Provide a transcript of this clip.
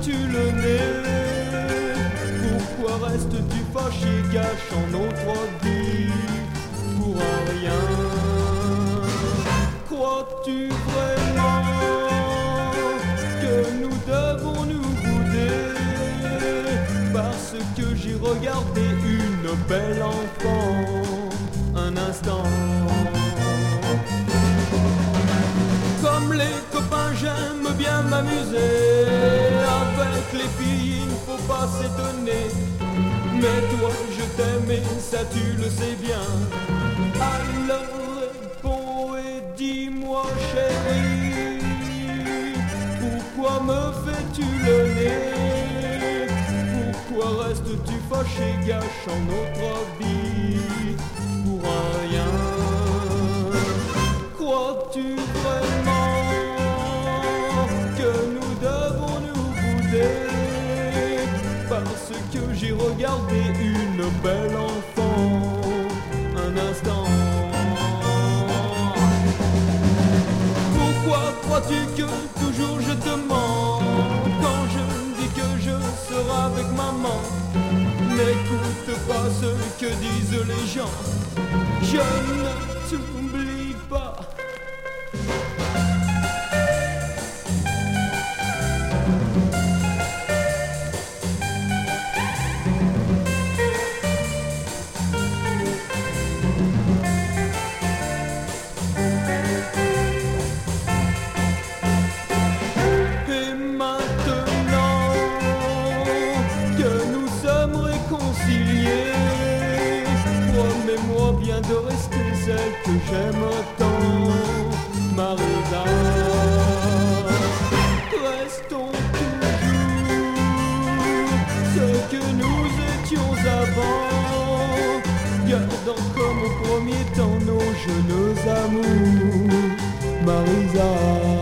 fais-tu le nez? Pourquoi restes-tu fâché, gâchant notre vie pour un rien? Crois-tu vraiment que nous devons nous bouder parce que j'ai regardé une belle enfant un instant? Comme les copains, j'aime bien m'amuser avec les filles, il ne faut pas s'étonner. Mais toi, je t'aime et ça tu le sais bien. Alors réponds et dis-moi chérie, pourquoi me fais-tu le nez? Pourquoi restes-tu fâché, gâchant notre vie pour un rien? Crois-tu vraiment que nous devons nous bouder parce que j'ai regardé une belle enfant un instant? Pourquoi crois-tu que toujours je te mens quand je dis que je serai avec maman? N'écoute pas ce que disent les gens, je ne t'oublie pas. Promets-moi bien de rester celle que j'aime tant, Marisa. Restons toujours ce que nous étions avant, gardant comme au premier temps nos jeunes amours, Marisa.